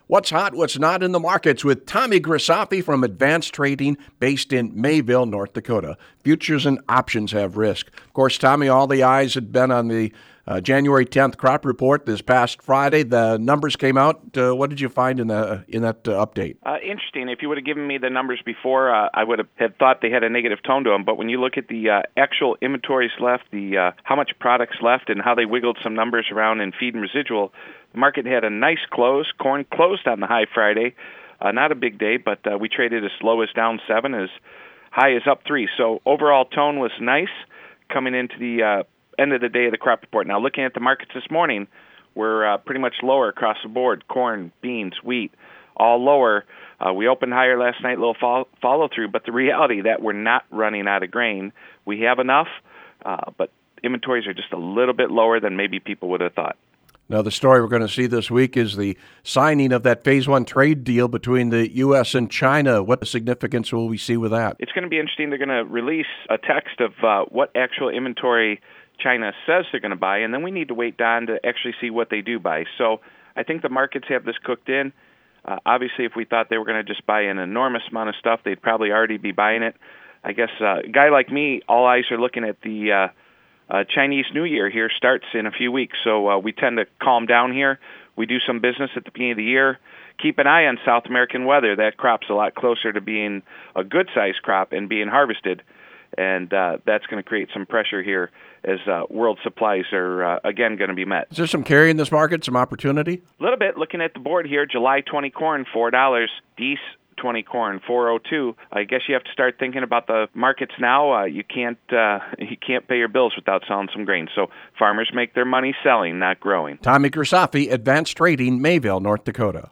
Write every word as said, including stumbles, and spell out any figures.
What's hot, what's not in the markets with Tommy Grisafi from Advanced Trading based in Mayville, North Dakota. Futures and options have risk. Of course, Tommy, all the eyes had been on the uh, January tenth crop report this past Friday. The numbers came out. Uh, what did you find in, the, in that uh, update? Uh, interesting. If you would have given me the numbers before, uh, I would have had thought they had a negative tone to them. But when you look at the uh, actual inventories left, the uh, how much products left, and how they wiggled some numbers around in feed and residual, the market had a nice close. Corn closed on the high Friday. Uh, not a big day, but uh, we traded as low as down seven, as high as up three. So overall tone was nice coming into the uh, end of the day of the crop report. Now, looking at the markets this morning, we're uh, pretty much lower across the board. Corn, beans, wheat, all lower. Uh, we opened higher last night, a little follow- follow-through, but the reality that we're not running out of grain. We have enough, uh, but inventories are just a little bit lower than maybe people would have thought. Now, the story we're going to see this week is the signing of that Phase One trade deal between the U S and China. What significance will we see with that? It's going to be interesting. They're going to release a text of uh, what actual inventory China says they're going to buy, and then we need to wait, Don, to actually see what they do buy. So I think the markets have this cooked in. Uh, obviously, if we thought they were going to just buy an enormous amount of stuff, they'd probably already be buying it. I guess uh, a guy like me, all eyes are looking at the uh, Uh, Chinese New Year here starts in a few weeks, so uh, we tend to calm down here. We do some business at the beginning of the year. Keep an eye on South American weather. That crop's a lot closer to being a good-sized crop and being harvested, and uh, that's going to create some pressure here as uh, world supplies are, uh, again, going to be met. Is there some carry in this market, some opportunity? A little bit. Looking at the board here, July twenty corn, four dollars. Dees twenty corn, four oh two. I guess you have to start thinking about the markets now. Uh, you can't uh, you can't pay your bills without selling some grain. So farmers make their money selling, not growing. Tommy Grisafi, Advanced Trading, Mayville, North Dakota.